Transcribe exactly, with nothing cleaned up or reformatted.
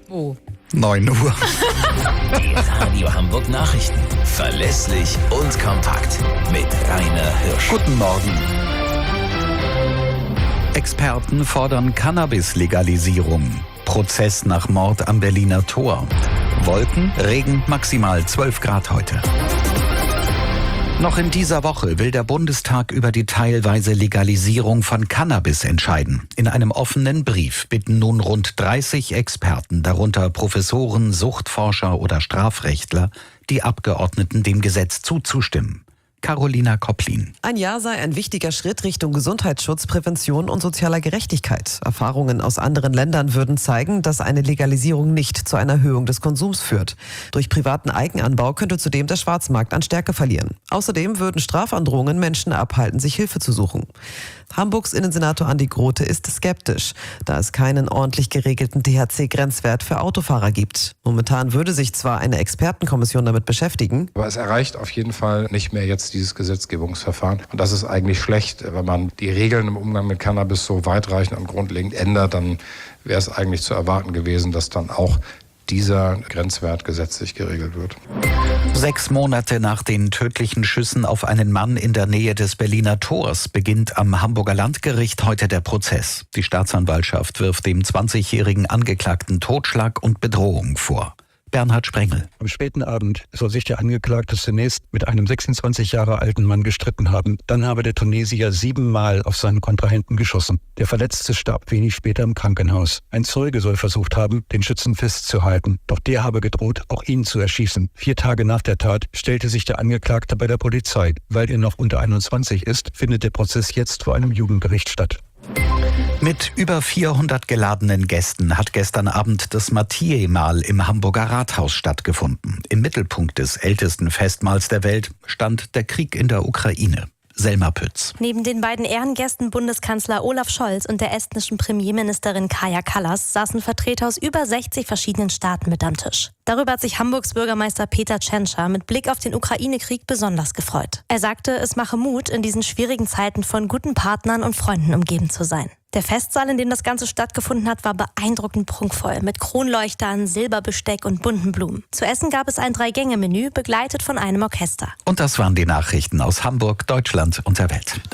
Oh. neun Uhr. Die Radio Hamburg Nachrichten. Verlässlich und kompakt. Mit Rainer Hirsch. Guten Morgen. Experten fordern Cannabis-Legalisierung. Prozess nach Mord am Berliner Tor. Wolken, Regen, maximal zwölf Grad heute. Noch in dieser Woche will der Bundestag über die teilweise Legalisierung von Cannabis entscheiden. In einem offenen Brief bitten nun rund dreißig Experten, darunter Professoren, Suchtforscher oder Strafrechtler, die Abgeordneten dem Gesetz zuzustimmen. Carolina Kopplin. Ein Ja sei ein wichtiger Schritt Richtung Gesundheitsschutz, Prävention und sozialer Gerechtigkeit. Erfahrungen aus anderen Ländern würden zeigen, dass eine Legalisierung nicht zu einer Erhöhung des Konsums führt. Durch privaten Eigenanbau könnte zudem der Schwarzmarkt an Stärke verlieren. Außerdem würden Strafandrohungen Menschen abhalten, sich Hilfe zu suchen. Hamburgs Innensenator Andi Grote ist skeptisch, da es keinen ordentlich geregelten T H C-Grenzwert für Autofahrer gibt. Momentan würde sich zwar eine Expertenkommission damit beschäftigen, aber es erreicht auf jeden Fall nicht mehr jetzt dieses Gesetzgebungsverfahren. Und das ist eigentlich schlecht. Wenn man die Regeln im Umgang mit Cannabis so weitreichend und grundlegend ändert, dann wäre es eigentlich zu erwarten gewesen, dass dann auch dieser Grenzwert gesetzlich geregelt wird. Sechs Monate nach den tödlichen Schüssen auf einen Mann in der Nähe des Berliner Tors beginnt am Hamburger Landgericht heute der Prozess. Die Staatsanwaltschaft wirft dem zwanzigjährigen Angeklagten Totschlag und Bedrohung vor. Bernhard Sprengel. Am späten Abend soll sich der Angeklagte zunächst mit einem sechsundzwanzig Jahre alten Mann gestritten haben. Dann habe der Tunesier siebenmal auf seinen Kontrahenten geschossen. Der Verletzte starb wenig später im Krankenhaus. Ein Zeuge soll versucht haben, den Schützen festzuhalten. Doch der habe gedroht, auch ihn zu erschießen. Vier Tage nach der Tat stellte sich der Angeklagte bei der Polizei. Weil er noch unter einundzwanzig ist, findet der Prozess jetzt vor einem Jugendgericht statt. Mit über vierhundert geladenen Gästen hat gestern Abend das Mathieu-Mahl im Hamburger Rathaus stattgefunden. Im Mittelpunkt des ältesten Festmahls der Welt stand der Krieg in der Ukraine. Selma Pütz. Neben den beiden Ehrengästen Bundeskanzler Olaf Scholz und der estnischen Premierministerin Kaja Kallas saßen Vertreter aus über sechzig verschiedenen Staaten mit am Tisch. Darüber hat sich Hamburgs Bürgermeister Peter Tschentscher mit Blick auf den Ukraine-Krieg besonders gefreut. Er sagte, es mache Mut, in diesen schwierigen Zeiten von guten Partnern und Freunden umgeben zu sein. Der Festsaal, in dem das Ganze stattgefunden hat, war beeindruckend prunkvoll mit Kronleuchtern, Silberbesteck und bunten Blumen. Zu essen gab es ein Drei-Gänge-Menü, begleitet von einem Orchester. Und das waren die Nachrichten aus Hamburg, Deutschland und der Welt.